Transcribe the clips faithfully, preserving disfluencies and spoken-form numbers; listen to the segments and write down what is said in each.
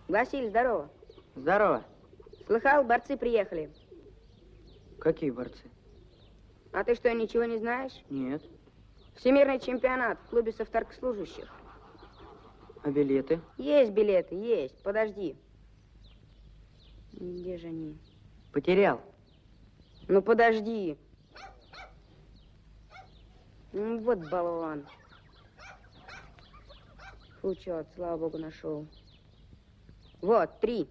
Василий, здорово. Здорово. Слыхал, борцы приехали. Какие борцы? А ты что, ничего не знаешь? Нет. Всемирный чемпионат в клубе совторгслужащих. А билеты? Есть билеты, есть. Подожди. Где же они? Потерял. Ну, подожди. Ну, вот болван. Фу, черт, слава богу, нашел. Вот, три.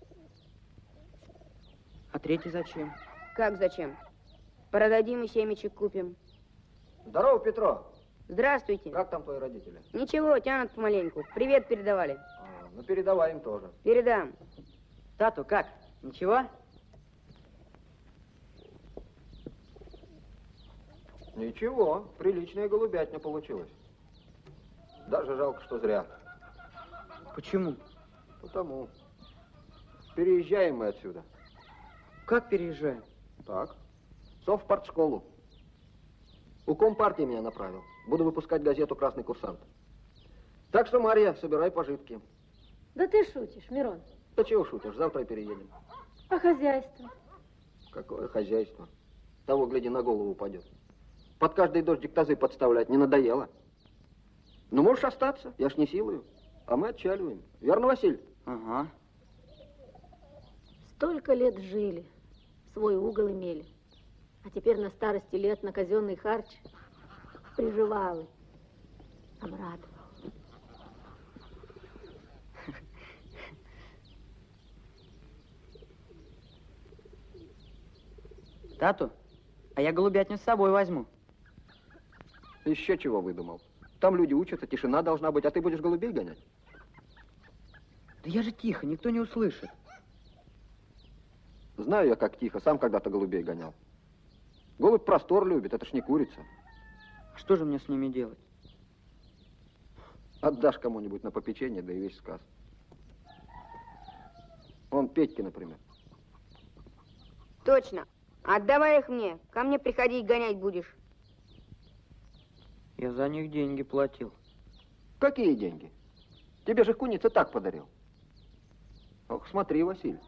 А третий зачем? Как зачем? Продадим и семечек купим. Здорово, Петро. Здравствуйте. Как там твои родители? Ничего, тянут помаленьку. Привет передавали. А, ну, передавай им тоже. Передам. Тату, как? Ничего? Ничего, приличная голубятня получилась. Даже жалко, что зря. Почему? Потому. Переезжаем мы отсюда. Как переезжаем? Так. Совпартшколу. У компартии меня направил. Буду выпускать газету «Красный курсант». Так что, Марья, собирай пожитки. Да ты шутишь, Мирон. Да чего шутишь, завтра переедем. А хозяйство? Какое хозяйство? Того, гляди, на голову упадет. Под каждый дождик тазы подставлять не надоело. Ну, можешь остаться, я ж не силую. А мы отчаливаем. Верно, Василь? Ага. Столько лет жили, свой угол имели. А теперь на старости лет на казенный харч приживалы. Обрадовал. Тату, а я голубятню с собой возьму. Еще чего выдумал? Там люди учатся, тишина должна быть, а ты будешь голубей гонять? Да я же тихо, никто не услышит. Знаю я, как тихо, сам когда-то голубей гонял. Голубь простор любит, это ж не курица. Что же мне с ними делать? Отдашь кому-нибудь на попечение, да и весь сказ. Вон Петьке, например. Точно. Отдавай их мне. Ко мне приходи и гонять будешь. Я за них деньги платил. Какие деньги? Тебе же куница так подарил. Ох, смотри, Василий.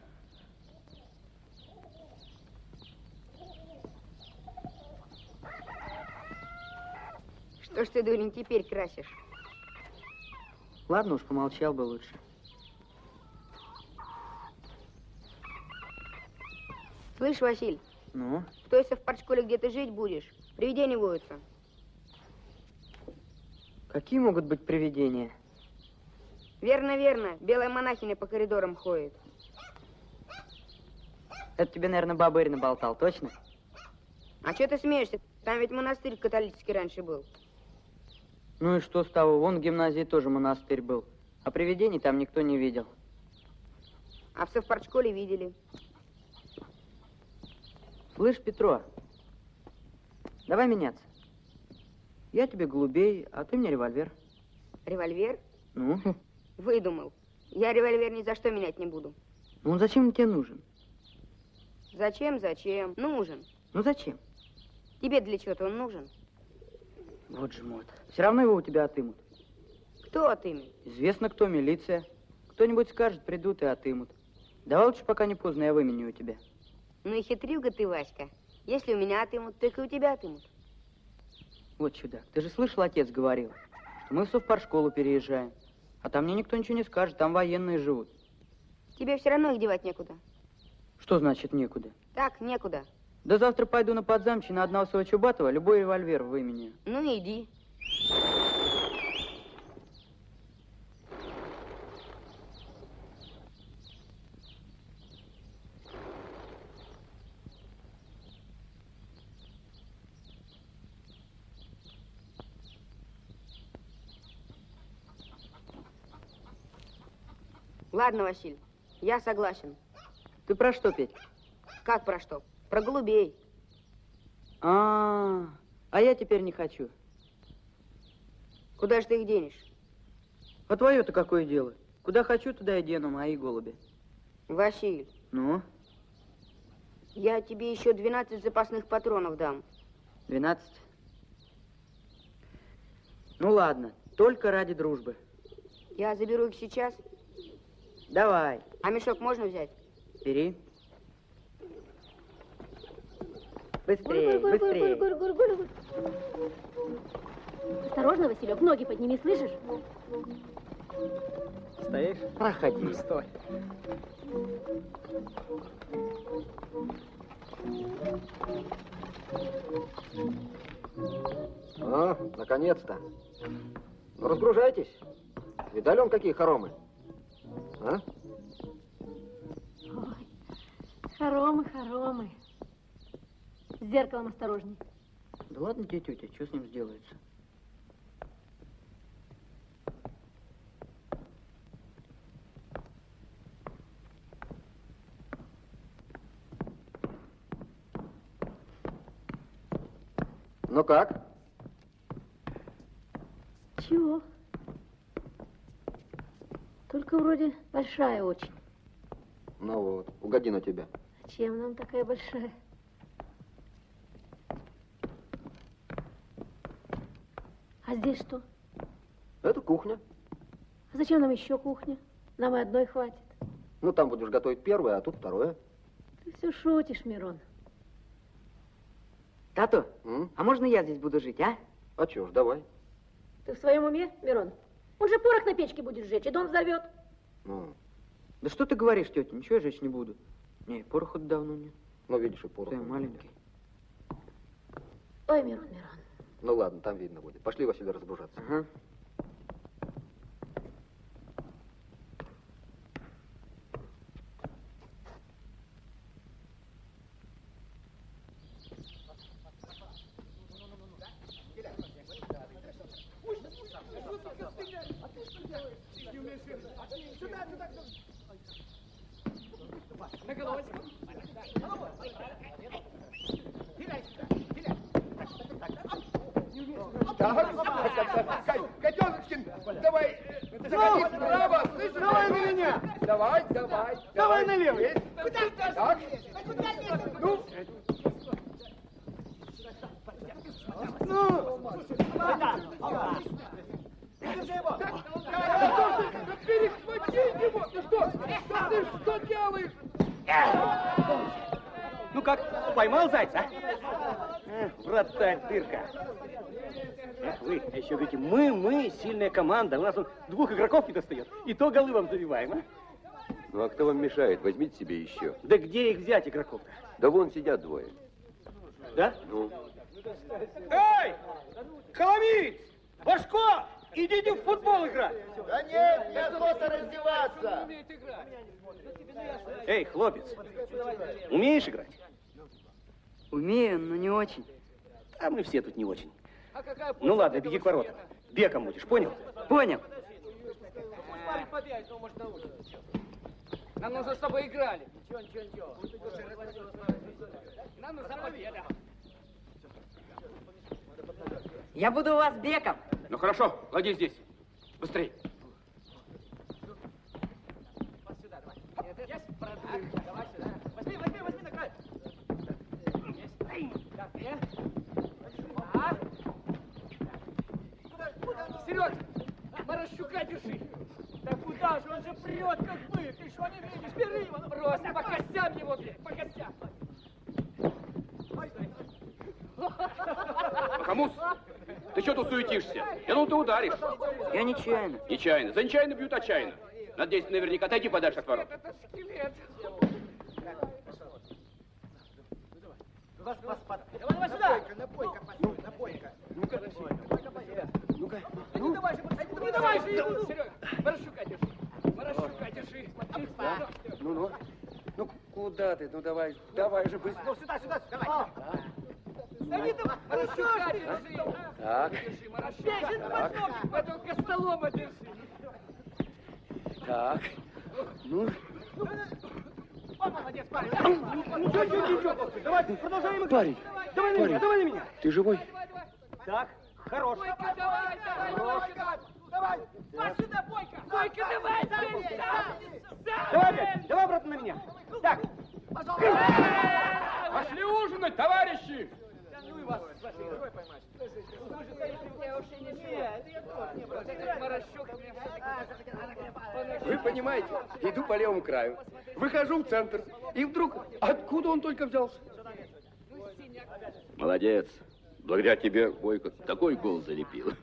Что ж ты, дурень, теперь красишь? Ладно уж, помолчал бы лучше. Слышь, Василь, Ну? в той совпартшколе, где ты жить будешь, привидения водятся. Какие могут быть привидения? Верно, верно. Белая монахиня по коридорам ходит. Это тебе, наверное, бабырь наболтал, точно? А что ты смеешься? Там ведь монастырь католический раньше был. Ну и что с того? Вон в гимназии тоже монастырь был. А привидений там никто не видел. А в совпартшколе видели. Слышь, Петро, давай меняться. Я тебе голубей, а ты мне револьвер. Револьвер? Ну? Выдумал. Я револьвер ни за что менять не буду. Ну зачем он тебе нужен? Зачем, зачем? Нужен. Ну зачем? Тебе для чего-то он нужен. Вот же мод. Все равно его у тебя отымут. Кто отымет? Известно кто, милиция. Кто-нибудь скажет, придут и отымут. Давай лучше, пока не поздно, я выменю у тебя. Ну и хитрюга ты, Васька. Если у меня отымут, только у тебя отымут. Вот чудак, ты же слышал, отец говорил, что мы в совпартшколу переезжаем. А там мне никто ничего не скажет, там военные живут. Тебе все равно их девать некуда. Что значит некуда? Так, некуда. Да завтра пойду на Подзамче на одного своего Чубатова, любой револьвер выменю. Ну иди. Ладно, Василь, я согласен. Ты про что, Петь? Как про что? Про голубей. А, -а, а, а я теперь не хочу. Куда же ты их денешь? А твое-то какое дело? Куда хочу, туда и дену мои голуби. Василь. Ну? Я тебе еще двенадцать запасных патронов дам. Двенадцать? Ну ладно, только ради дружбы. Я заберу их сейчас. Давай. А мешок можно взять? Бери. Быстрее, Гуль, гуль, гуль, быстрее. гуль, гуль, гуль, гуль. Осторожно, Василек, ноги подними, слышишь? Стоишь? Проходи. Стой. А, наконец-то. Ну, разгружайтесь. Видали он какие хоромы? А? Ой, хоромы, хоромы. С зеркалом осторожней. Да ладно тебе, тетя, что с ним сделается? Ну как? Чего? Только вроде большая очень. Ну вот, угоди на тебя. Чем нам такая большая? А здесь что? Это кухня. А зачем нам еще кухня? Нам и одной хватит. Ну, там будешь готовить первое, а тут второе. Ты все шутишь, Мирон. Тато, М? а можно я здесь буду жить, а? А чё ж, давай. Ты в своем уме, Мирон? Он же порох на печке будет сжечь, и дом взорвет. Ну, Да что ты говоришь, тетя? Ничего я жечь не буду. Не, пороху давно нет. ну видишь, и порох. Ты маленький. Ой, Мирон, Мирон. Ну ладно, там видно будет. Пошли, Василий, разгружаться. Ага. Котеночкин, давай, заходи справа, слышишь? Давай на меня. Давай, давай. Давай налево. Так. Ну. Ну. Да перехвати его. Ты что? Да ты что делаешь? Ну как, поймал зайца? Эх, вратарь, дырка. Эх вы, а еще говорите, мы, мы, сильная команда. У нас он двух игроков не достает. И то голы вам забиваем, а? Ну а кто вам мешает? Возьмите себе еще. Да где их взять, игроков-то? Да вон сидят двое. Да? Ну, Эй! Коломиец! Башко! Идите в футбол играть! Да нет, неохота раздеваться. Эй, хлопец, умеешь играть? Умею, но не очень. А мы все тут не очень. Ну ладно, беги к воротам. Беком будешь, понял? Понял. Нам нужно, чтобы играли. Ничего, ничего, ничего. Нам нужна победа. Я буду у вас беком. Ну хорошо, клади здесь. Быстрей. Давай сюда. Возьми, возьми, возьми на край. Вперед! Маращука держи! Да куда же, он же прет, как бы! Ты что не видишь? Бери его! Брось, по костям его бей! По костям! Хамус, ты что тут суетишься? Я думал, ты ударишь. Я нечаянно. Нечаянно. За нечаянно бьют отчаянно. Надеюсь, наверняка. Отойди подальше от ворот. Это скелет! Вас поспад. Давай, давай сюда! Напойка, напойка, напойка. Ну-ка, ну-ка. Ну давай же, ну давай же его! Серега, Маращука держи! Маращука держи! Смотри, Ну-ну. Ну куда ты? Ну давай, давай же быстро. Ну сюда, сюда, давай. Да не давай! Маращука держи! Так. Держи, Маращука! Этого костолома держи! Так. Ну. Молодец, парень. Ничего, ничего, ничего. Давай, продолжаем играть. Парень, давай на меня, давай на меня. ты живой? Так, хорош. Бойко, давай, давай, Бойко! Давай! Пас сюда, Бойко! Бойко, давай! Давай опять, давай обратно на меня. Так. Пошли ужинать, товарищи! Да ну и вас, с вашей игрой поймать. Слушай, я вообще не знаю. Это я тоже не брал. Маращук, мне все-таки... Вы понимаете, иду по левому краю, выхожу в центр, и вдруг, откуда он только взялся? Молодец. Благодаря тебе Бойко такой гол залепил.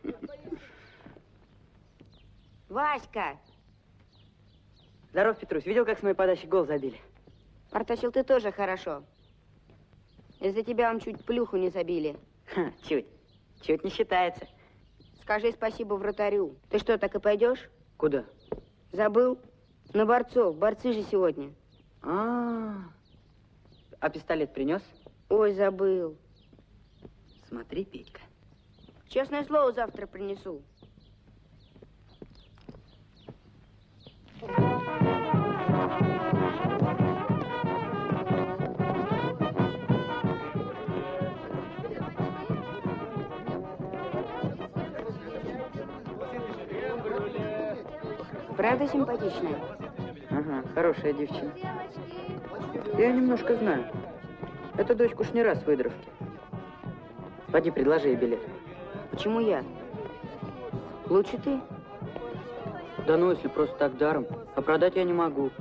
Васька! Здоров, Петрусь. Видел, как с моей подачи гол забили? Партачил ты тоже хорошо. Из-за тебя он чуть плюху не забили. Ха, чуть. Чуть не считается. Скажи спасибо вратарю. Ты что, так и пойдешь? Куда? Забыл? На борцов. Борцы же сегодня. А, -а, -а. А пистолет принес? Ой, забыл. Смотри, Петька. Честное слово, завтра принесу. Правда симпатичная? Ага, хорошая девчина. Я немножко знаю. Это дочка уж не раз в выдровке. Пойди, предложи ей билет. Почему я? Лучше ты. Да ну, если просто так даром. А продать я не могу.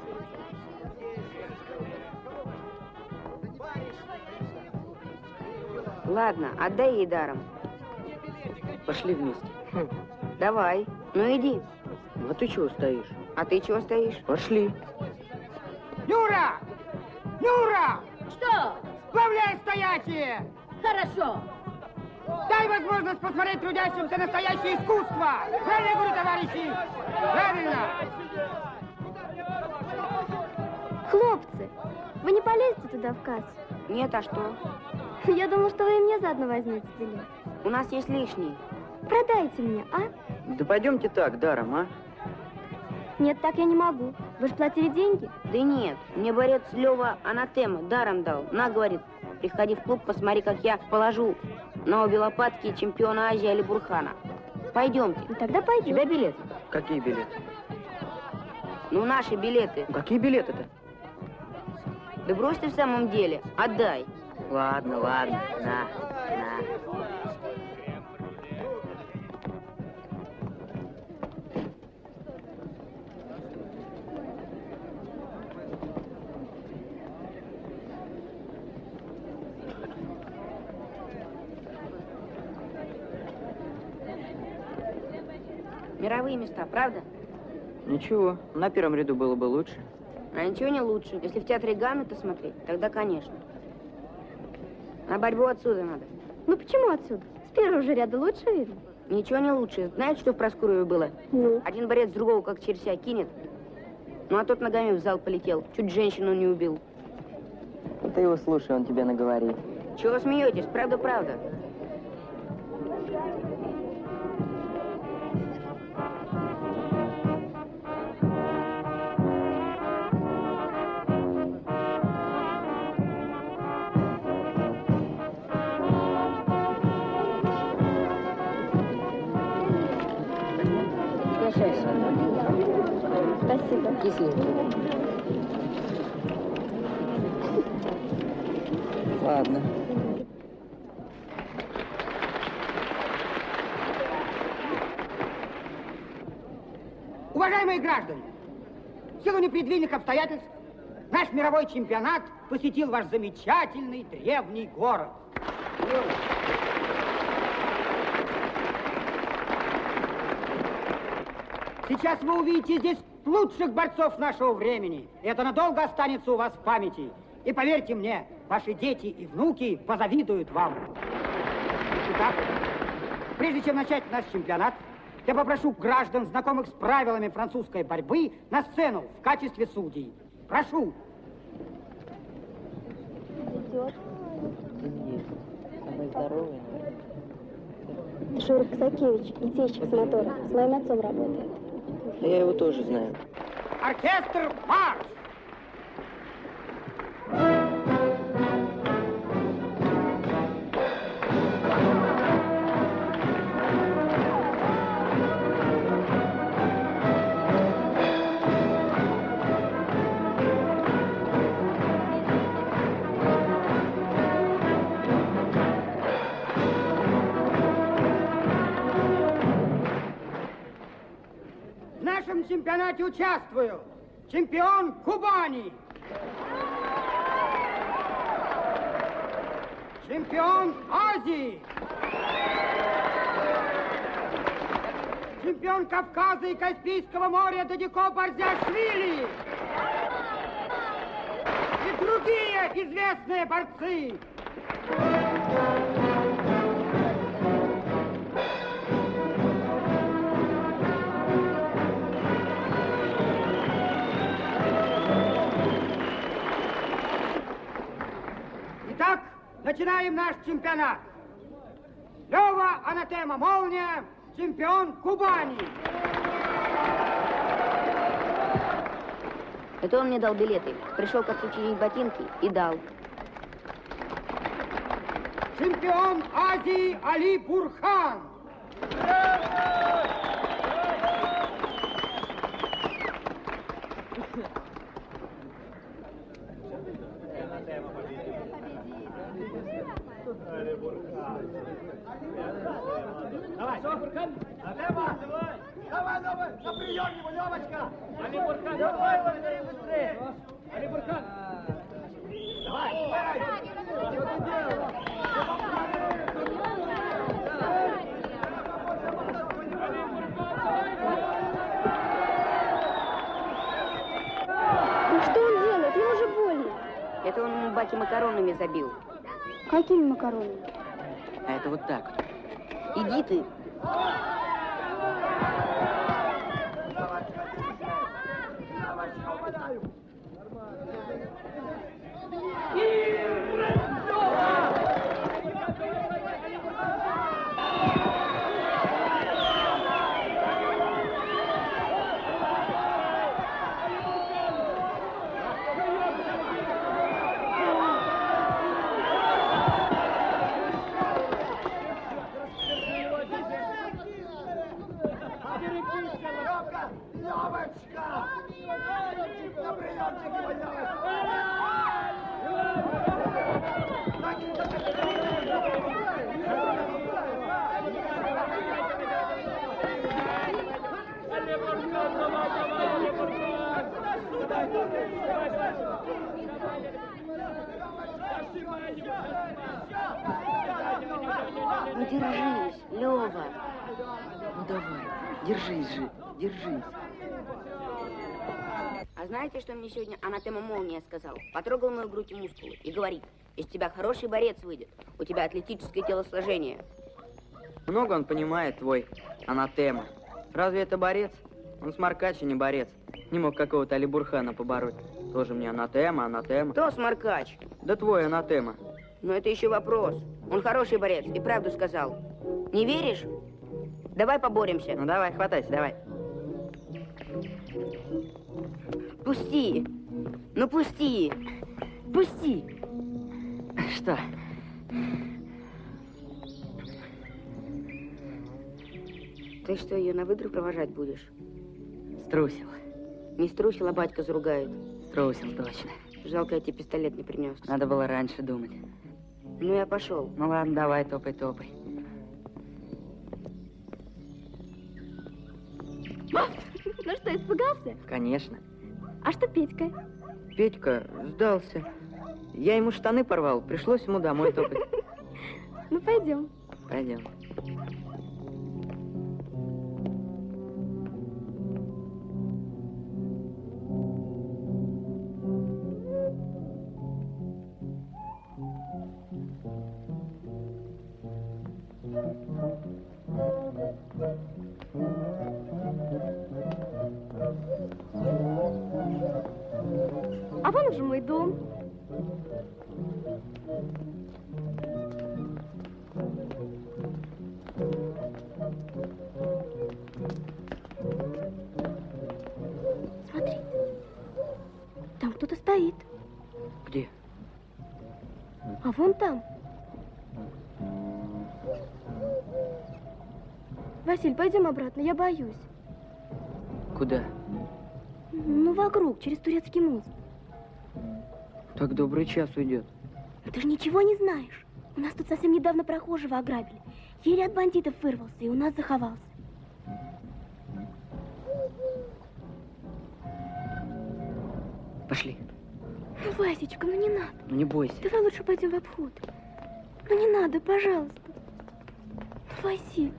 Ладно, отдай ей даром. Пошли вместе. Хм. Давай, ну иди. А ты чего стоишь? А ты чего стоишь? Пошли. Нюра! Нюра! Что? Сплавляй стоячие! Хорошо. Дай возможность посмотреть трудящимся настоящее искусство! Правильно я говорю, товарищи? Правильно! Хлопцы, вы не полезете туда в кассу? Нет, а что? Я думал, что вы и мне заодно возьмете билет. У нас есть лишний. Продайте мне, а? Да пойдемте так, даром, а? Нет, так я не могу. Вы же платили деньги? Да нет, мне борец Лева анатема даром дал. На, говорит, приходи в клуб, посмотри, как я положу на обе лопатки чемпиона Азии Али Бурхана. Пойдемте. Ну, тогда пойдем. У тебя билет? Какие билеты? Ну, наши билеты. Ну, какие билеты-то? Да брось ты в самом деле, отдай. Ладно, ладно, на, на. Мировые места, правда? Ничего, на первом ряду было бы лучше. А ничего не лучше. Если в театре Гамлета смотреть, тогда конечно. А борьбу отсюда надо. Ну почему отсюда? С первого же ряда лучше видно. Ничего не лучше. Знаете, что в Проскурове было? Ну? Один борец другого как через себя кинет. Ну а тот ногами в зал полетел. Чуть женщину не убил. Ты его слушай, он тебе наговорит. Чего смеетесь? Правда-правда. Спасибо. Кисленький. Ладно. Уважаемые граждане, в силу непредвиденных обстоятельств наш мировой чемпионат посетил ваш замечательный древний город. Сейчас вы увидите здесь лучших борцов нашего времени. И это надолго останется у вас в памяти. И поверьте мне, ваши дети и внуки позавидуют вам. Итак, прежде чем начать наш чемпионат, я попрошу граждан, знакомых с правилами французской борьбы, на сцену в качестве судей. Прошу. Идет. Нет, самый здоровый. Шура Косакевич, литейщик с мотора. С моим отцом работает. Да я его тоже знаю. Оркестр, марш! В нашем чемпионате чемпионате участвую. Чемпион Кубани. Чемпион Азии. Чемпион Кавказа и Каспийского моря Додико Барзиашвили. И другие известные борцы. Итак, начинаем наш чемпионат. Лева Анатема Молния, чемпион Кубани. Это он мне дал билеты. Пришел к отцу чинить ботинки и дал. Чемпион Азии Али Бурхан. Давай, Бурхан! Лева, давай! Давай, давай! На прием его, Левочка! Али Бурхан, давай, быстрее, быстрее! Али Бурхан! Давай, давай! Что ты делаешь? Ну что он делает? Ему же больно. Это он ему баки макаронами забил. Какими макаронами? А это вот так. Иди ты. Ну держись, Лева. Ну давай, держись же, держись. А знаете, что мне сегодня Анатема Молния сказал? Потрогал мою грудь и мускулы и говорит: из тебя хороший борец выйдет, у тебя атлетическое телосложение. Много он понимает, твой Анатема. Разве это борец? Он сморкач, а не борец. Не мог какого-то Али Бурхана побороть. Тоже мне Анатема, Анатема. Кто сморкач? Да твой Анатема. Но это еще вопрос. Он хороший борец и правду сказал. Не веришь? Давай поборемся. Ну давай, хватайся, давай. Пусти. Ну пусти. Пусти. Что? Ты что, ее на выдру провожать будешь? Струсил. Не струсил, а батька заругает. Струсил, точно. Жалко, я тебе пистолет не принес. Надо было раньше думать. Ну, я пошел. Ну ладно, давай, топай, топай. Ну что, испугался? Конечно. А что Петька? Петька сдался. Я ему штаны порвал, пришлось ему домой топать. Ну, пойдем. Пойдем. А вон уже мой дом. Смотри, там кто-то стоит. Где? А вон там. Василь, пойдем обратно, я боюсь. Куда? Ну, вокруг, через турецкий мост. Так добрый час уйдет. Ты же ничего не знаешь. У нас тут совсем недавно прохожего ограбили. Еле от бандитов вырвался и у нас заховался. Пошли. Ну, Васечка, ну не надо. Ну не бойся. Давай лучше пойдем в обход. Ну не надо, пожалуйста. Ну, Василь.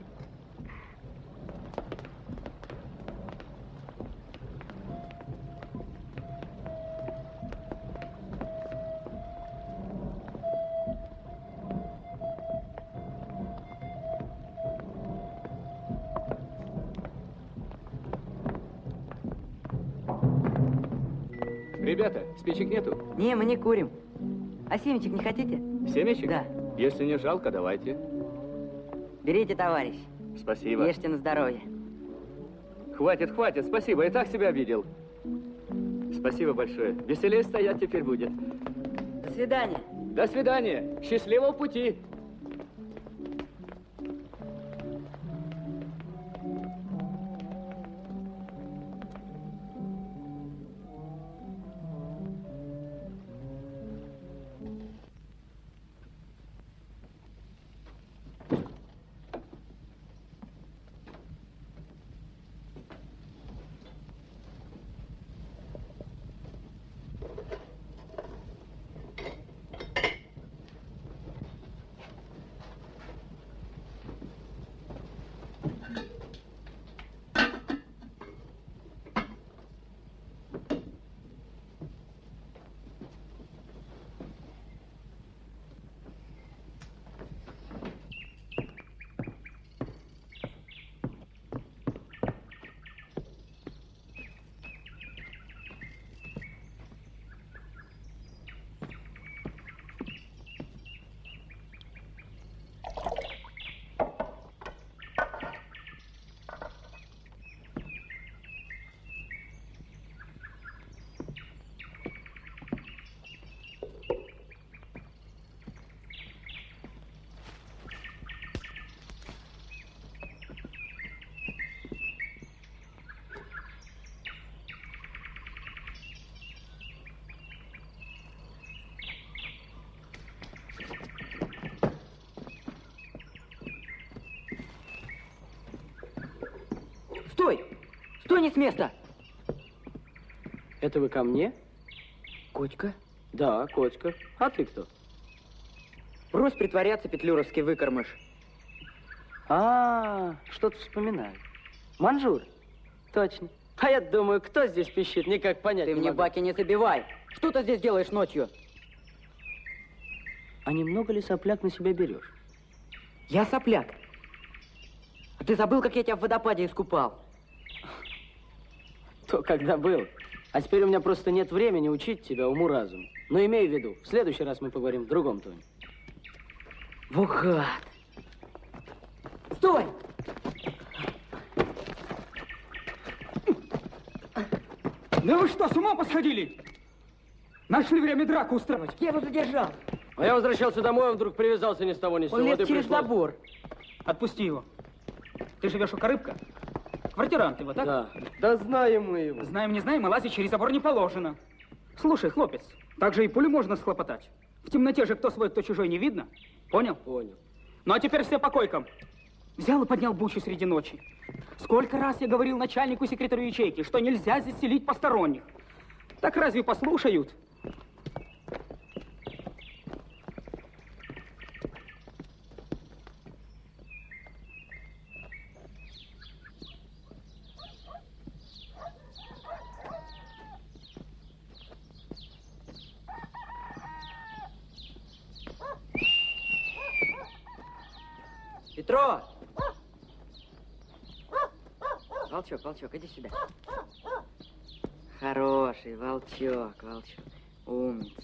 Ребята, спичек нету? Не, мы не курим. А семечек не хотите? Семечек? Да. Если не жалко, давайте. Берите, товарищ. Спасибо. Ешьте на здоровье. Хватит, хватит, спасибо, и так себя обидел. Спасибо большое. Веселее стоять теперь будет. До свидания. До свидания. Счастливого пути. Стой! Стой, не с места! Это вы ко мне? Котька? Да, Котька. А ты кто? Брось притворяться, петлюровский выкормыш. А, что-то вспоминаю. Манжур? Точно. А я думаю, кто здесь пищит, никак понять Ты не мне могу. баки не забивай. Что ты здесь делаешь ночью? А немного ли сопляк на себя берешь? Я сопляк. А ты забыл, как я тебя в водопаде искупал? То когда был. А теперь у меня просто нет времени учить тебя уму-разуму. Но имей в виду, в следующий раз мы поговорим в другом тоне. Вот гад. Стой! Да вы что, с ума посходили? Нашли время драку устраивать. Я его задержал. А я возвращался домой, он вдруг привязался ни с того ни с сего. Он лез Вот и через пришлось. забор. Отпусти его. Ты живешь у Корыбка? Квартирант его, так? Да. Да знаем мы его. Знаем, не знаем, а лазить через забор не положено. Слушай, хлопец, так же и пулю можно схлопотать. В темноте же кто свой, кто чужой не видно. Понял? Понял. Ну а теперь все по койкам. Взял и поднял бучу среди ночи. Сколько раз я говорил начальнику и секретарю ячейки, что нельзя здесь селить посторонних. Так разве послушают? Петро! Волчок, волчок, иди сюда. Хороший волчок, волчок. Умница.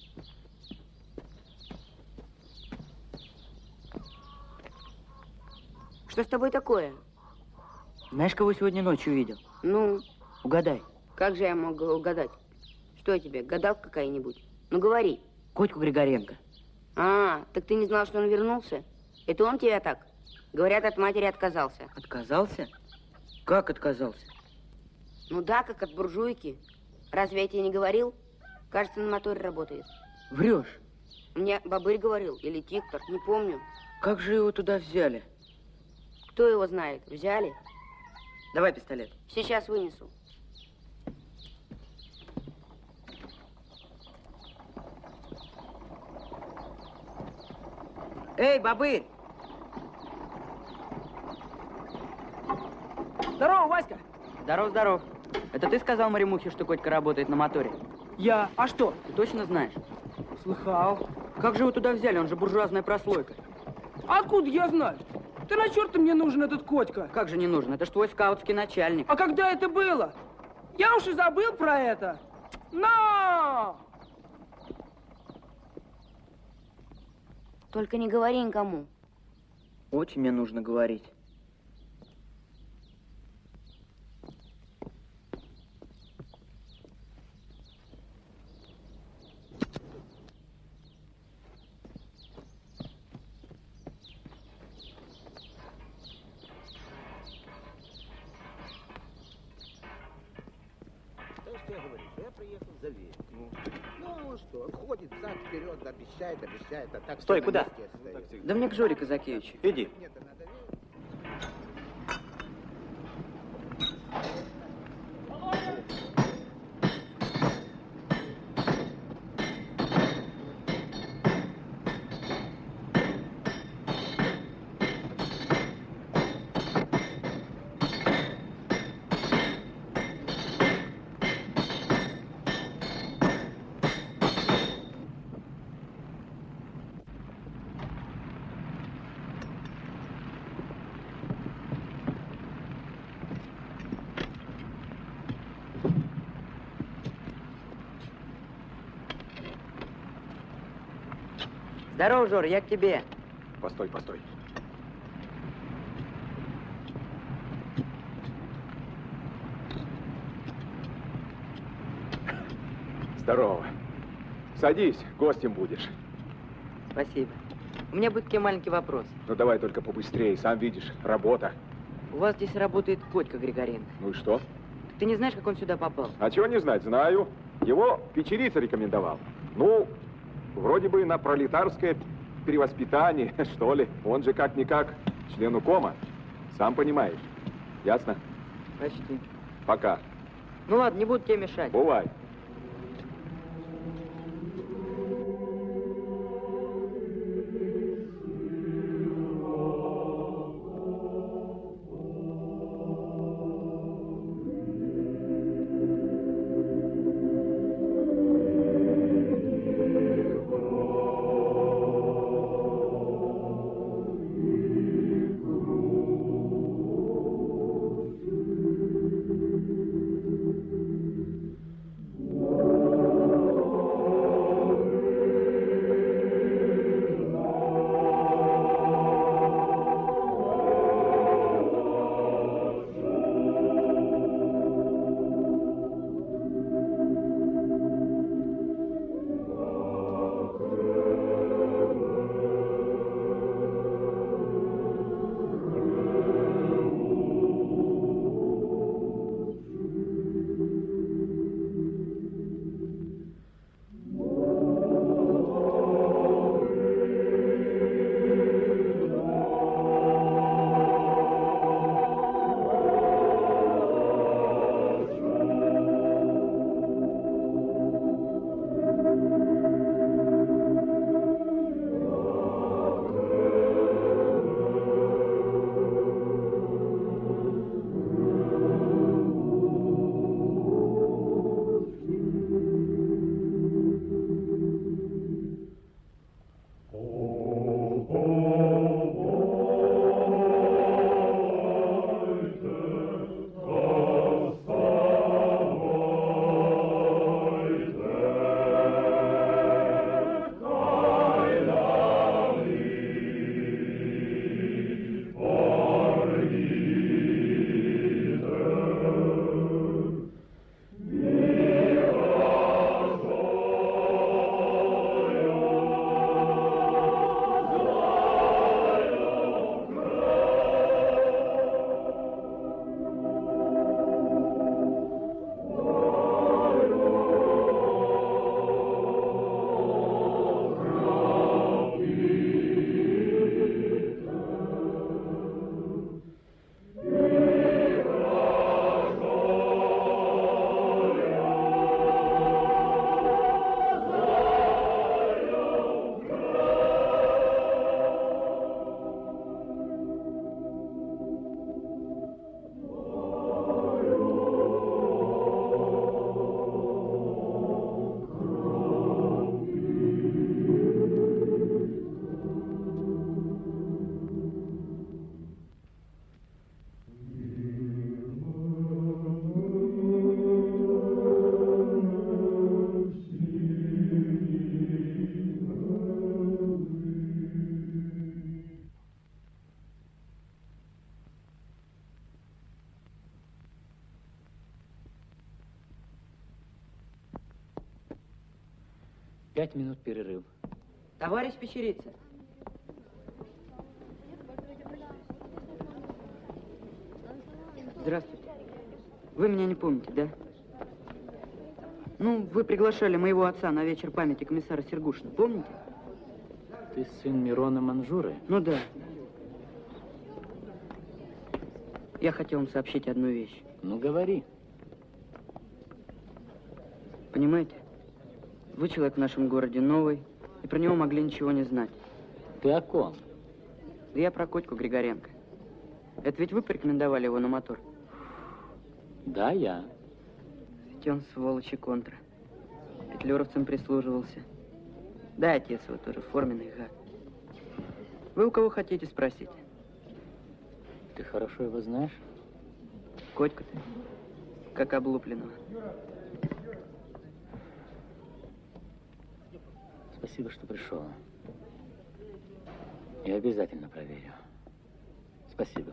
Что с тобой такое? Знаешь, кого сегодня ночью видел? Ну, Угадай. как же я мог угадать? Что я тебе, гадалка какая-нибудь? Ну, говори. Котьку Григоренко. А, так ты не знал, что он вернулся? Это он тебя так? Говорят, от матери отказался. Отказался? Как отказался? Ну да, как от буржуйки. Разве я тебе не говорил? Кажется, на моторе работает. Врешь. Мне бобырь говорил, или диктор, не помню. Как же его туда взяли? Кто его знает? Взяли? Давай пистолет. Сейчас вынесу. Эй, бобыль! Здорово, Васька! Здоров, здоров. Это ты сказал Маримухе, что Котька работает на моторе? Я. А что? Ты точно знаешь? Слыхал. Как же его туда взяли? Он же буржуазная прослойка. Откуда я знаю? Ты на черта мне нужен этот Котька? Как же не нужен? Это ж твой скаутский начальник. А когда это было? Я уж и забыл про это. Но! Только не говори никому. Очень мне нужно говорить. Что, ходит взад-вперед, обещает, обещает, а так... Стой, куда? Да мне к Жоре Казакевичу. Иди. Здорово, Жор, я к тебе. Постой, постой. Здорово. Садись, гостем будешь. Спасибо. У меня будет к тебе маленький вопрос. Ну давай только побыстрее, сам видишь, работа. У вас здесь работает Котька Григоренко. Ну и что? Ты не знаешь, как он сюда попал? А чего не знать, знаю. Его Печерица рекомендовал. Ну, вроде бы на пролетарское перевоспитание, что ли. Он же как-никак член УКОМа. Сам понимаешь. Ясно? Почти. Пока. Ну ладно, не буду тебе мешать. Бывай. Пять минут перерыв. Товарищ Печерица. Здравствуйте. Вы меня не помните, да? Ну, вы приглашали моего отца на вечер памяти комиссара Сергушина, помните? Ты сын Мирона Манжуры? Ну да. Я хотел вам сообщить одну вещь. Ну, говори. Понимаете, вы человек в нашем городе новый, и про него могли ничего не знать. Ты о ком? Да я про Котьку Григоренко. Это ведь вы порекомендовали его на мотор? Да, я. Ведь он сволочь и контра. Петлюровцам прислуживался. Да, отец его тоже форменный гад. Вы у кого хотите спросить? Ты хорошо его знаешь? Котьку-то, как облупленного. Спасибо, что пришел. Я обязательно проверю. Спасибо.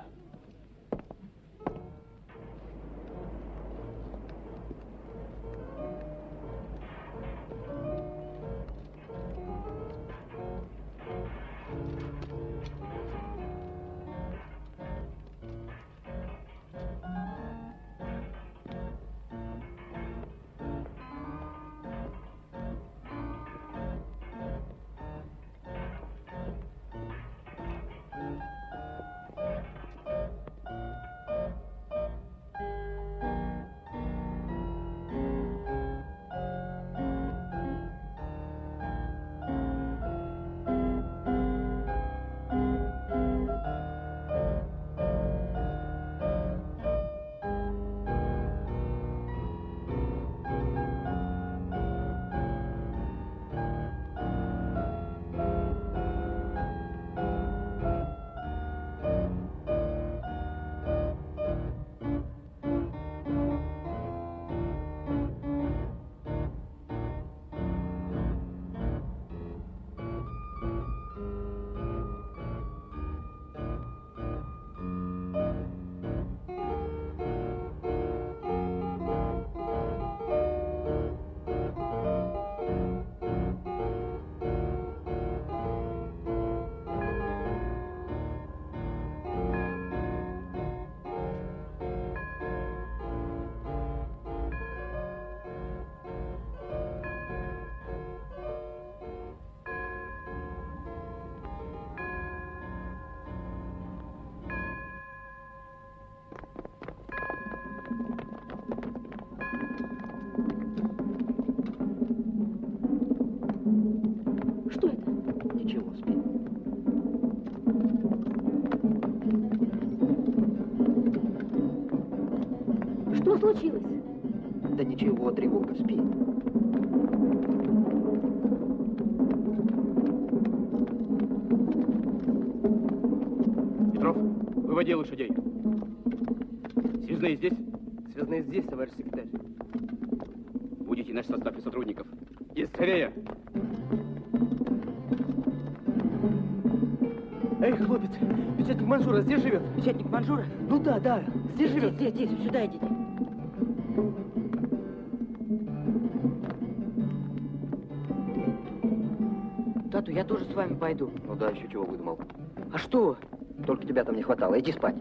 Что случилось? Да ничего, тревога, спи. Петров, выводи лошадей. Связные здесь? Связные здесь, товарищ секретарь. Будете наш состав и сотрудников. Есть скорее. Эй, хлопец, печатник Манжура здесь живет? Печатник Манжура? Ну да, да, здесь живет. Здесь, здесь, здесь, сюда идите. Тату, я тоже с вами пойду. Ну да, еще чего выдумал. А что? Только тебя там не хватало. Иди спать.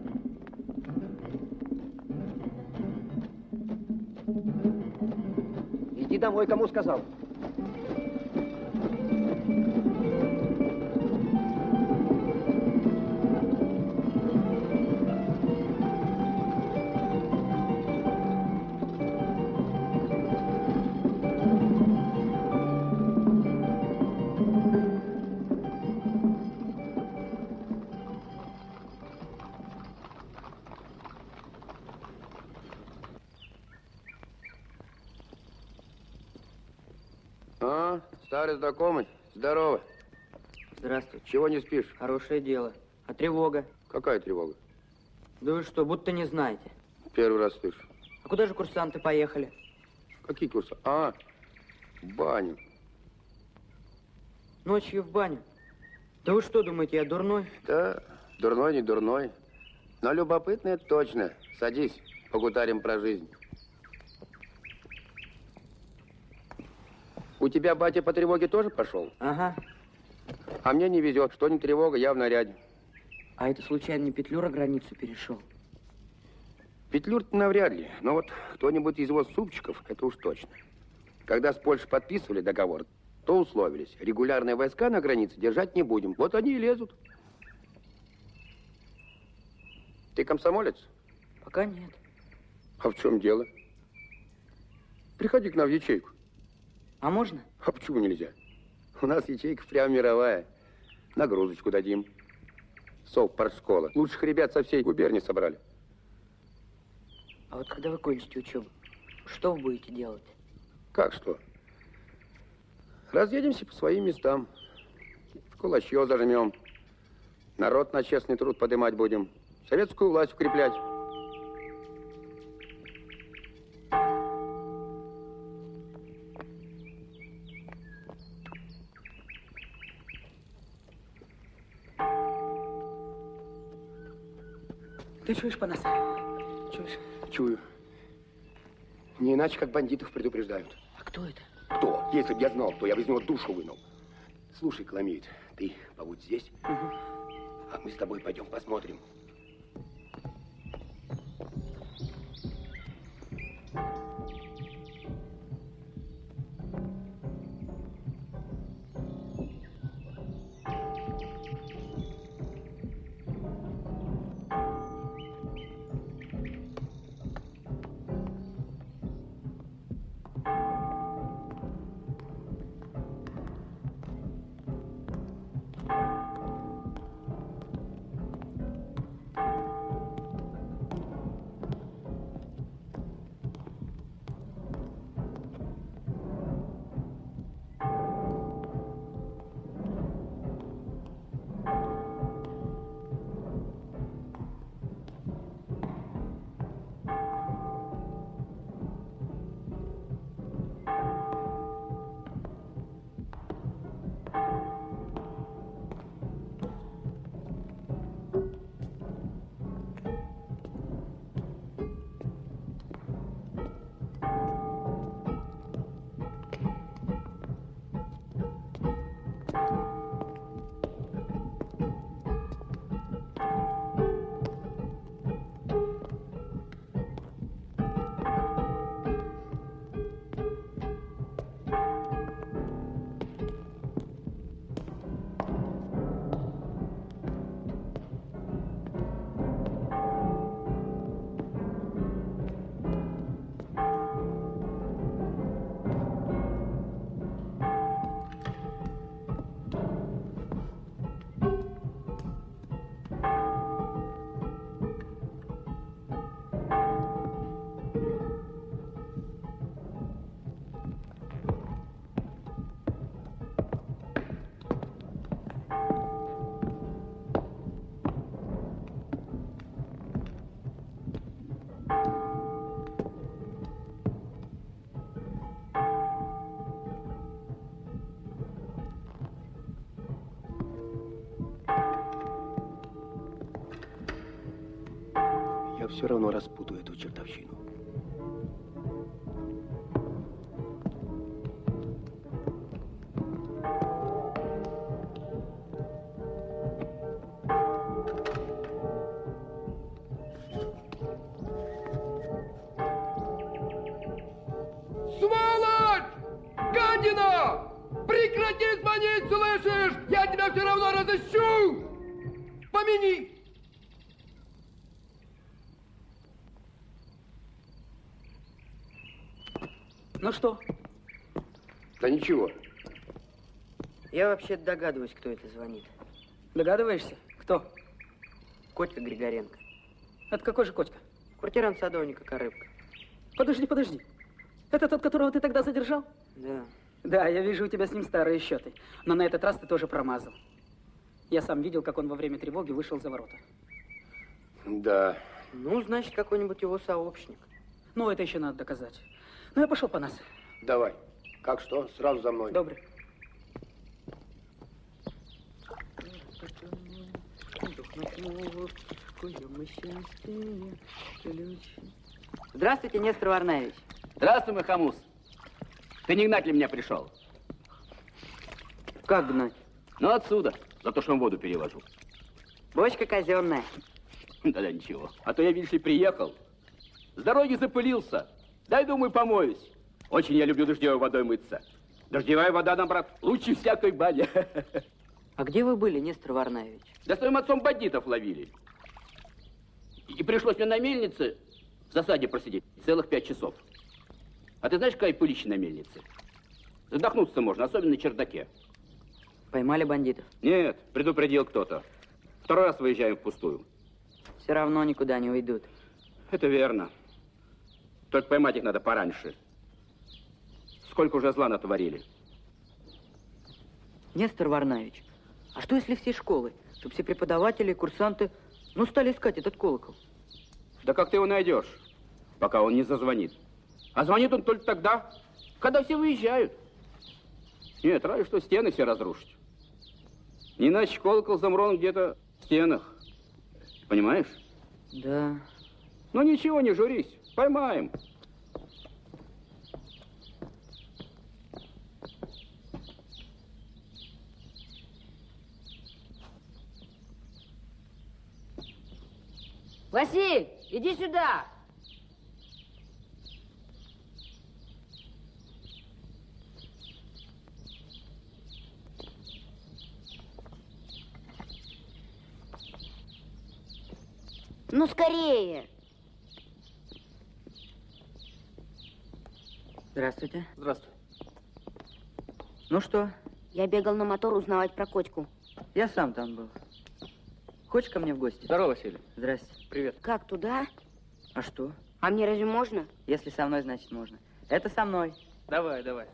Иди домой, кому сказал? А, старый знакомый, здорово. Здравствуйте. Чего не спишь? Хорошее дело. А тревога? Какая тревога? Да вы что, будто не знаете. Первый раз слышу. А куда же курсанты поехали? Какие курсы? А, в баню. Ночью в баню. Да вы что думаете, я дурной? Да, дурной, не дурной. Но любопытно это точно. Садись, погутарим про жизнь. У тебя батя по тревоге тоже пошел? Ага. А мне не везет. Что не тревога, я в наряде. А это случайно не Петлюра границу перешел? Петлюр-то навряд ли. Но вот кто-нибудь из его супчиков, это уж точно. Когда с Польшей подписывали договор, то условились. Регулярные войска на границе держать не будем. Вот они и лезут. Ты комсомолец? Пока нет. А в чем дело? Приходи к нам в ячейку. А можно? А почему нельзя? У нас ячейка прям мировая. Нагрузочку дадим. Сов партшкола. Лучших ребят со всей губернии собрали. А вот когда вы кончите учебу, что вы будете делать? Как что? Разъедемся по своим местам. В кулачье зажмем. Народ на честный труд поднимать будем. Советскую власть укреплять. Ты чуешь, Панас? Чуешь? Чую. Не иначе, как бандитов предупреждают. А кто это? Кто? Если б я знал, то я бы из него душу вынул. Слушай, Коломеец, ты побудь здесь, угу. А мы с тобой пойдем посмотрим. Я все равно распутаю эту чертовщину. Сволочь! Гадина! Прекрати звонить, слышишь? Я тебя все равно разыщу! Помяни! Ну что? Да ничего. Я вообще догадываюсь, кто это звонит. Догадываешься? Кто? Котька Григоренко. Это какой же Котька? Квартирант садовника Корыбка. Подожди, подожди. Это тот, которого ты тогда задержал? Да. Да, я вижу у тебя с ним старые счеты. Но на этот раз ты тоже промазал. Я сам видел, как он во время тревоги вышел за ворота. Да. Ну, значит, какой-нибудь его сообщник. Ну, это еще надо доказать. Ну, я пошел, Панас. Давай. Как что? Сразу за мной. Добрый. Здравствуйте, Нестор Варнаевич. Здравствуй, мой хамус. Ты не гнать ли меня пришел? Как гнать? Ну, отсюда, за то, что он воду перевожу. Бочка казенная. Да-да, ничего. А то я, видишь ли, приехал. С дороги запылился. Дай, думаю, помоюсь. Очень я люблю дождевой водой мыться. Дождевая вода, нам, брат, лучше всякой бани. А где вы были, Нестор Варнаевич? Да с твоим отцом бандитов ловили. И пришлось мне на мельнице в засаде просидеть целых пять часов. А ты знаешь, какая пылища на мельнице? Задохнуться можно, особенно на чердаке. Поймали бандитов? Нет, предупредил кто-то. Второй раз выезжаем впустую. Все равно никуда не уйдут. Это верно. Только поймать их надо пораньше. Сколько уже зла натворили. Нестор Варнаевич, а что если все школы, чтобы все преподаватели, курсанты, ну, стали искать этот колокол? Да как ты его найдешь, пока он не зазвонит? А звонит он только тогда, когда все выезжают. Нет, разве что стены все разрушить. Не иначе колокол замурован где-то в стенах. Понимаешь? Да. Ну ничего, не журись, поймаем. Василь, иди сюда. Ну, скорее. Здравствуйте. Здравствуй. Ну что? Я бегал на мотор узнавать про Котьку. Я сам там был. Хочешь ко мне в гости? Здорово, Василий. Здрасте. Привет. Как, туда? А что? А мне разве можно? Если со мной, значит можно. Это со мной. Давай, давай.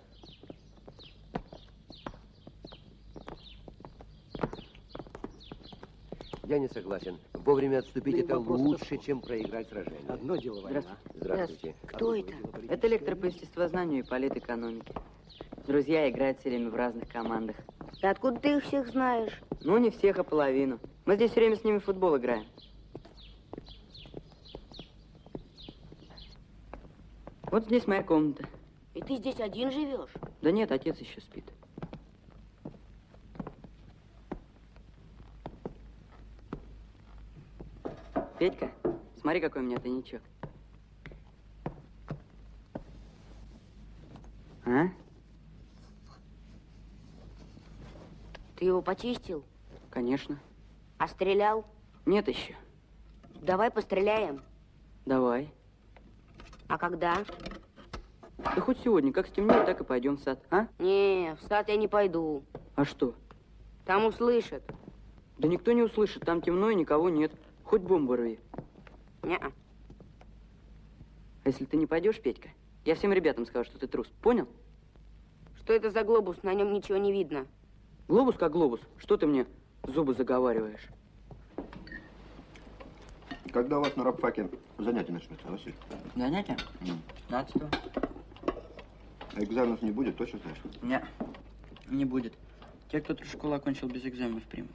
Я не согласен. Вовремя отступить это лучше, чем проиграть сражение. Одно дело война. Здравствуйте. Кто это? Это лектор по естествознанию и политэкономике. Друзья играют все время в разных командах. И откуда ты их всех знаешь? Ну, не всех, а половину. Мы здесь все время с ними в футбол играем. Вот здесь моя комната. И ты здесь один живешь? Да нет, отец еще спит. Петька, смотри, какой у меня тайничок. А? Ты его почистил? Конечно. А стрелял? Нет еще. Давай постреляем. Давай. А когда? Да хоть сегодня, как стемнеет, так и пойдем в сад, а? Не, в сад я не пойду. А что? Там услышат. Да никто не услышит, там темно и никого нет. Хоть бомбу рви. Не-а. А если ты не пойдешь, Петька, я всем ребятам скажу, что ты трус. Понял? Что это за глобус? На нем ничего не видно. Глобус как глобус. Что ты мне зубы заговариваешь? Когда у вас на рабфаке занятия начнутся, Василий? Занятия? пятнадцатого. А экзаменов не будет, точно знаешь? Не, не будет. Те, кто эту школу окончил, без экзаменов примут.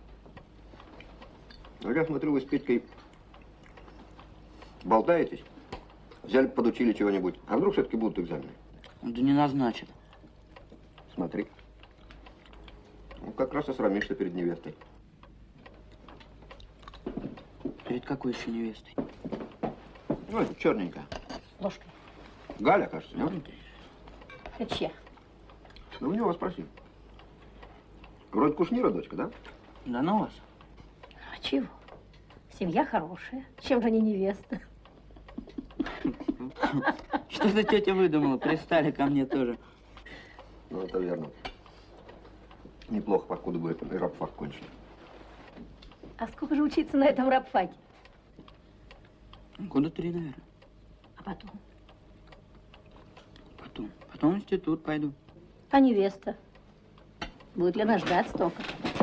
А я смотрю, вы с Петькой болтаетесь, взяли, подучили чего-нибудь. А вдруг все-таки будут экзамены? Да не назначат. Смотри. Ну, как раз и срамишься перед невестой. Перед какой еще невестой? Ну, это черненькая. Ложкой. Галя, кажется, нет? Это чья? Ну, у него спроси. Вроде Кушнира дочка, да? Да ну вас. А чего? Семья хорошая. Чем же не невеста? Что за тетя выдумала? Пристали ко мне тоже. Ну, это верно. Неплохо, покуда бы и рабфак кончили. А сколько же учиться на этом рабфаке? Года три, наверное. А потом? Потом. Потом в институт пойду. А невеста? Будет ли она ждать столько?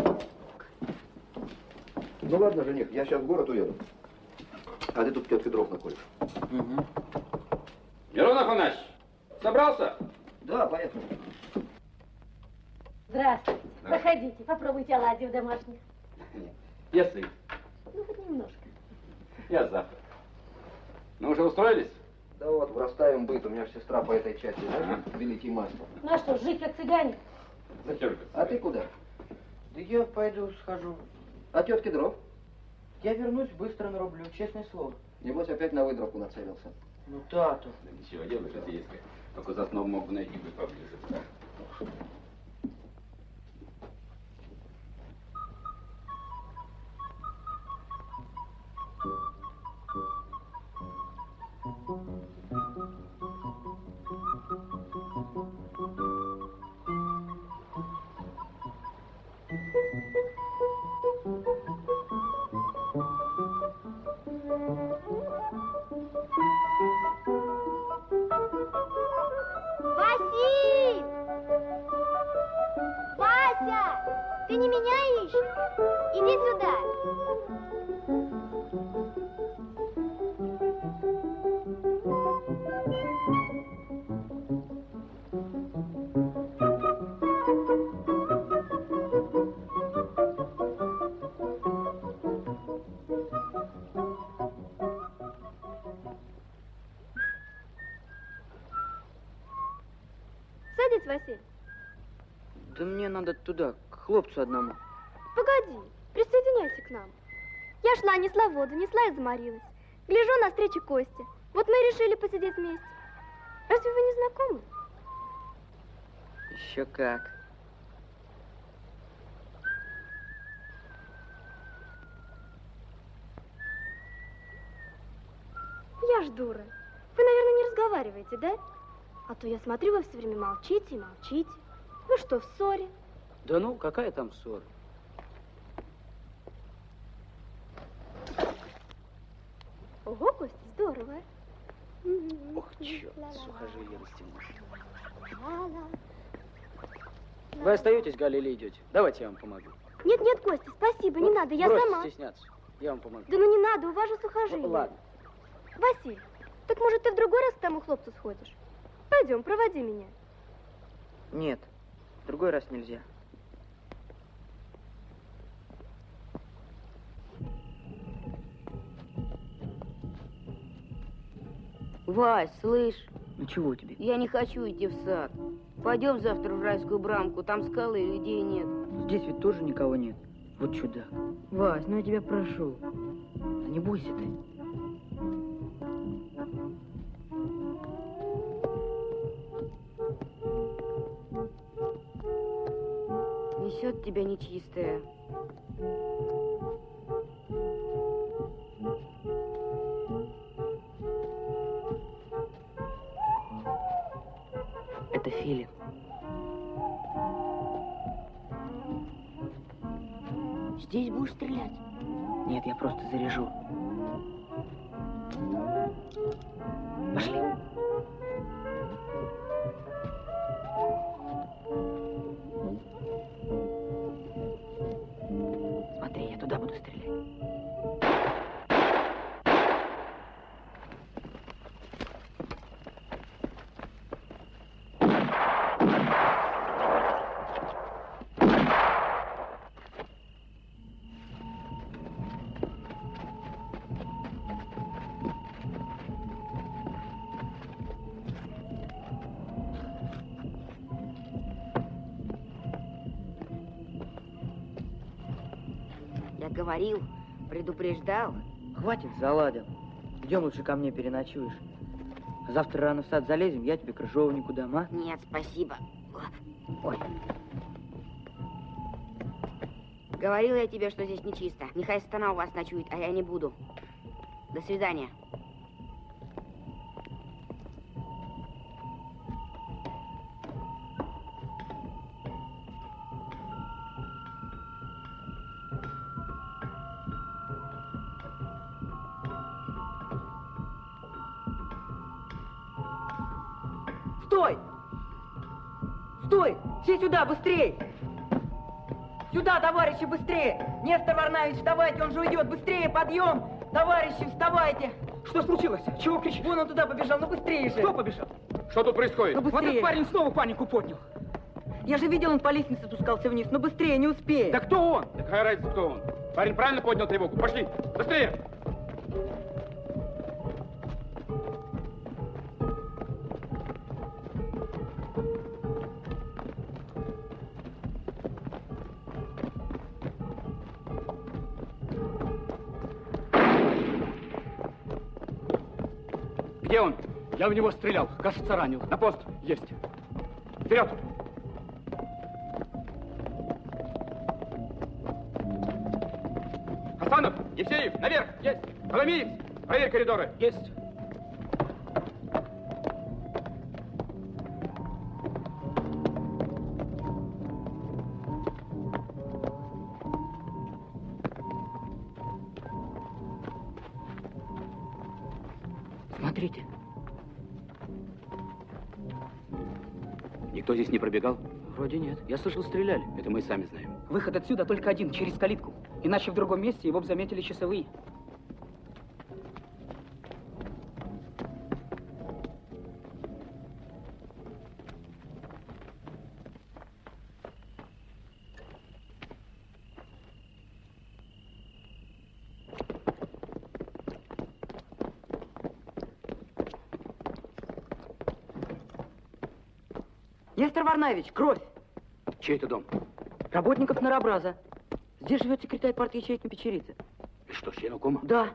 Ну ладно, жених, я сейчас в город уеду. А ты тут тетке дров наколешь. Угу. Мирон Афанасьевич, собрался? Да, поехали. Здравствуйте. Проходите, попробуйте оладьи в домашних. Если. Ну, хоть немножко. Я завтра. Ну, уже устроились? Да вот, врастаем быт. У меня же сестра по этой части, знаешь, великий мастер. Ну а что, жить как цыгане? Зачем же? А ты куда? Да я пойду схожу. А тетки дров? Я вернусь, быстро нарублю, честное слово. Небось опять на выдровку нацелился. Ну, тату. Да ничего, дело житейское. Только за сном мог бы найти быть поближе. Василь! Вася! Ты не меня ищешь? Иди сюда. Садись, Василь. Да мне надо туда, к хлопцу одному. Погоди, присоединяйся к нам. Я шла, несла воду, несла и заморилась. Гляжу на встречу Костя. Вот мы и решили посидеть вместе. Разве вы не знакомы? Еще как. Я ж дура. Вы, наверное, не разговариваете, да? А то я смотрю, вы все время молчите и молчите. Вы что, в ссоре? Да ну, какая там ссора? Ого, Костя, здорово. Ох, черт, сухожилие растянулось. Вы остаетесь, Галя, или идете? Давайте я вам помогу. Нет, нет, Костя, спасибо, не Ну, надо, я бросьте сама. стесняться, я вам помогу. Да ну не надо, у вас же сухожилие. Ну, ладно. Василь, так может ты в другой раз к тому хлопцу сходишь? Пойдем, проводи меня. Нет, в другой раз нельзя. Вась, слышь, Ну чего тебе? я не хочу идти в сад. Пойдем завтра в райскую брамку, там скалы и людей нет. Здесь ведь тоже никого нет. Вот чудак. Вась, ну я тебя прошу. Да не бойся ты. Несет тебя нечистая. Это Филипп. Здесь будешь стрелять? Нет, я просто заряжу. Пошли. Смотри, я туда буду стрелять. Я говорил, предупреждал. Хватит, заладил. Идем лучше ко мне переночуешь. Завтра рано в сад залезем, я тебе крыжовнику дам, а? Нет, спасибо. Ой. Говорила я тебе, что здесь нечисто. Нехай сатана у вас ночует, а я не буду. До свидания. Стой! Стой! Все сюда, быстрей! Сюда, товарищи, быстрее! Нестор Варнавич, вставайте, он же уйдет! Быстрее, подъем! Товарищи, вставайте! Что случилось? Чего кричишь? Вон он туда побежал, ну быстрее же! Кто побежал? Что тут происходит? Ну Вот быстрее! этот парень снова панику поднял. Я же видел, он по лестнице спускался вниз, ну быстрее, не успеет! Да кто он? Да какая разница, кто он? Парень правильно поднял тревогу. Пошли, быстрее! Где он? Я в него стрелял. Кажется, ранил. На пост. Есть. Вперед! Хасанов, Евсеев, наверх! Есть! Коломиец, проверь коридоры! Есть! Смотрите. Никто здесь не пробегал? Вроде нет. Я слышал, стреляли. Это мы сами знаем. Выход отсюда только один, через калитку. Иначе в другом месте его бы заметили часовые. Нестор Варнаевич, кровь! Чей это дом? Работников Нарабраза. Здесь живет секретарь партии ячейки Печерицы. И что, член кома? Да.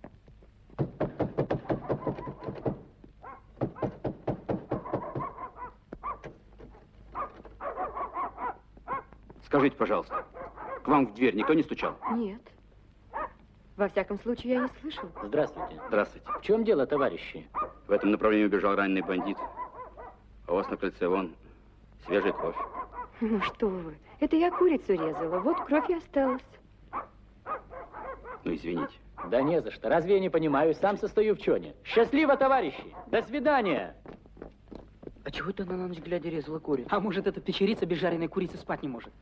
Скажите, пожалуйста, к вам в дверь никто не стучал? Нет. Во всяком случае, я не слышал. Здравствуйте. Здравствуйте. В чем дело, товарищи? В этом направлении убежал раненый бандит. А у вас на крыльце вон свежая кровь. Ну что вы, это я курицу резала, вот кровь и осталась. Ну, извините. Да не за что. Разве я не понимаю? Сам состою в чоне. Счастливо, товарищи! До свидания! А чего ты она на ночь глядя резала курицу? А может, эта печерица без жареной курицы спать не может?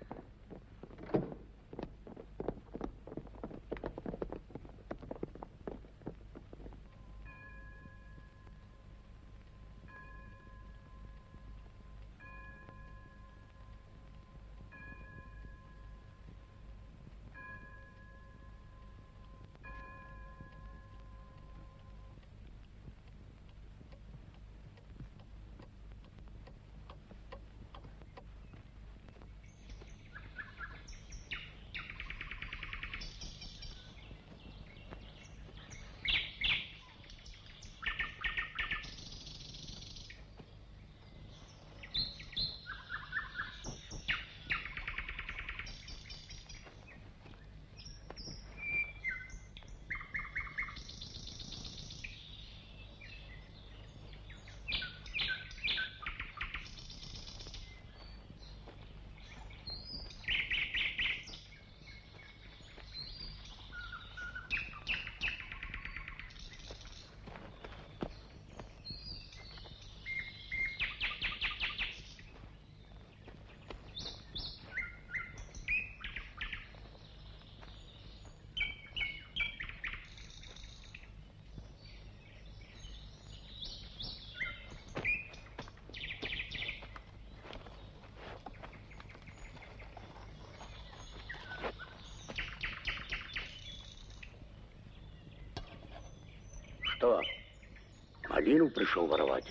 Что, малину пришел воровать?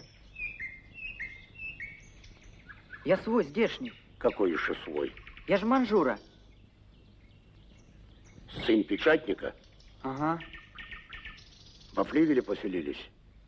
Я свой, здешний. Какой еще свой? Я же Манжура. Сын печатника? Ага. Во флигеле поселились?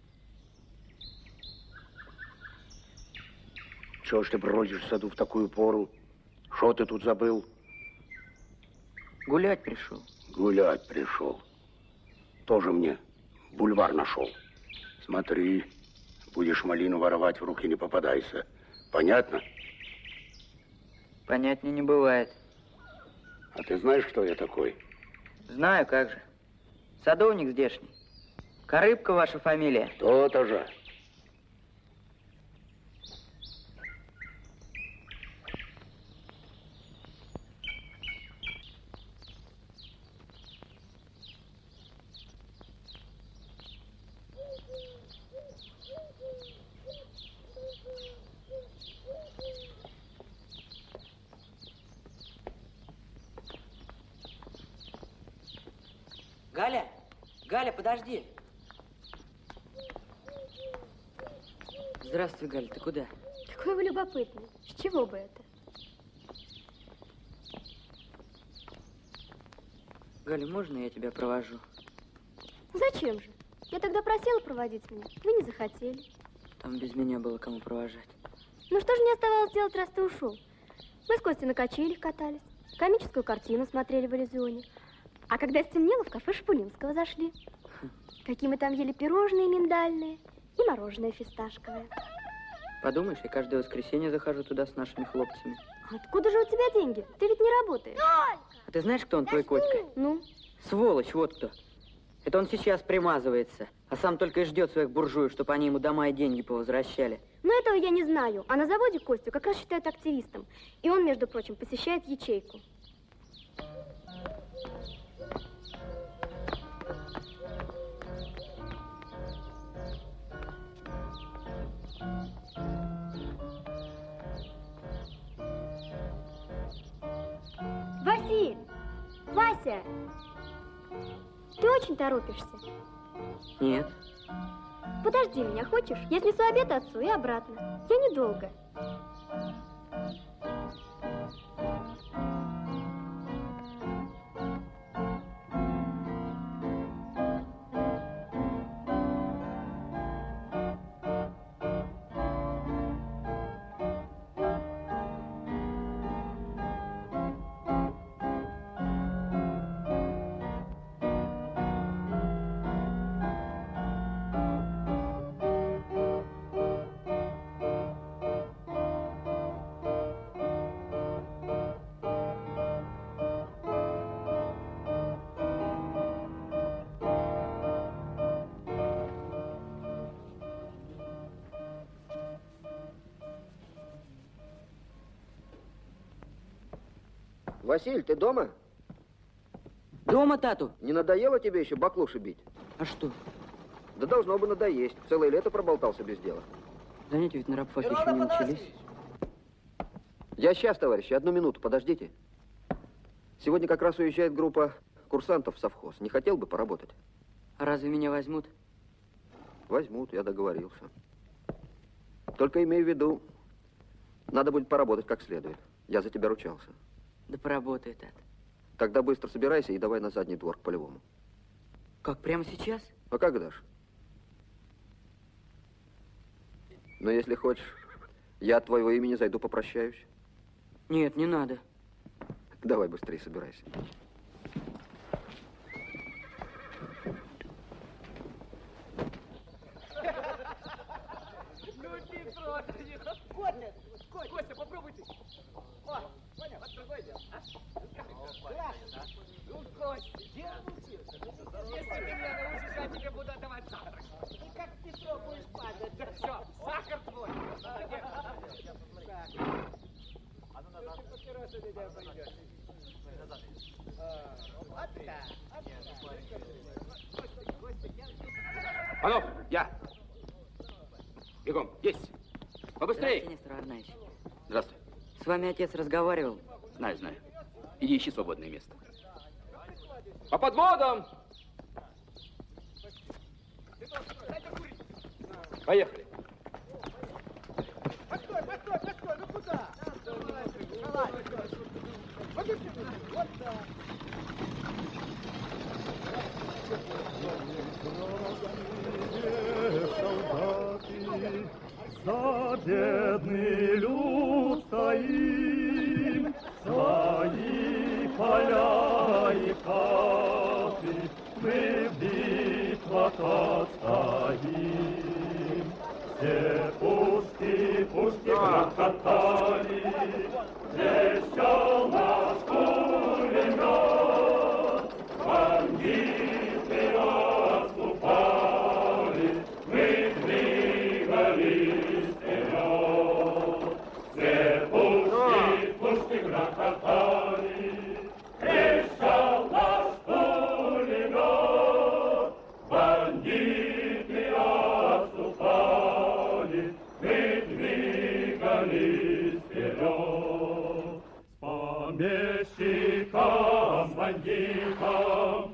Чего ж ты бродишь в саду в такую пору? Что ты тут забыл? Гулять пришел. Гулять пришел. Тоже мне бульвар нашел. Смотри, будешь малину воровать, в руки не попадайся. Понятно? Понятнее не бывает. А ты знаешь, кто я такой? Знаю, как же. Садовник здешний. Корыбка ваша фамилия. То-то же. Галя, Галя, подожди. Здравствуй, Галя, ты куда? Какой вы любопытный. С чего бы это? Галя, можно я тебя провожу? Зачем же? Я тогда просила проводить меня. Вы не захотели. Там без меня было кому провожать. Ну что же мне оставалось делать, раз ты ушел? Мы с Костей на качелях катались, комическую картину смотрели в иллюзионе. А когда стемнело, в кафе Шпулинского зашли. Какие мы там ели пирожные миндальные и мороженое фисташковое. Подумаешь, я каждое воскресенье захожу туда с нашими хлопцами. Откуда же у тебя деньги? Ты ведь не работаешь. А ты знаешь, кто он, твой Котька? Ну? Сволочь, вот кто. Это он сейчас примазывается, а сам только и ждет своих буржуев, чтобы они ему дома и деньги повозвращали. Но этого я не знаю. А на заводе Костю как раз считают активистом. И он, между прочим, посещает ячейку. Василь! Вася! Ты очень торопишься. Нет. Подожди меня, хочешь? Я снесу обед отцу и обратно. Я недолго. Василь, ты дома? Дома, тату. Не надоело тебе еще баклуши бить? А что? Да должно бы надоесть. Целое лето проболтался без дела. Занятия ведь на рабфаке еще не начались. Я сейчас, товарищи, одну минуту, подождите. Сегодня как раз уезжает группа курсантов в совхоз. Не хотел бы поработать? А разве меня возьмут? Возьмут, я договорился. Только имею в виду, надо будет поработать как следует. Я за тебя ручался. Да поработай, тат. Тогда быстро собирайся и давай на задний двор к полевому. Как, прямо сейчас? А когда ж? Но если хочешь, я от твоего имени зайду попрощаюсь. Нет, не надо. Давай быстрее собирайся. Ну ты просто... Костя, Костя, попробуйте. О, понял, вот другое дело. Ну, Костя, где научился? Если ты меня научишь, я тебе буду отдавать завтрак. И как Петров будешь падать? Да все, сахар твой. А ну назад. Ты папиросы меня пойдешь. Вот так. Панов, я. Бегом, есть. Побыстрее. Здравствуйте, Нестор Варнаевич. Здравствуй. С вами отец разговаривал. Знаю, знаю. Иди ищи свободное место. По подводам! Поехали. Постой, постой, постой, ну куда? Вот так. Солдаты, за бедный люд стоим, свои поля и хаты, мы в битвах отстоим. Все пушки, пушки грохотали, трещал наш пулемет, бандиты отступали, мы двигались вперед. Все пушки, пушки грохотали, трещал наш пулемет, бандиты отступали, мы двигались вперед. С помещиком, с бандитом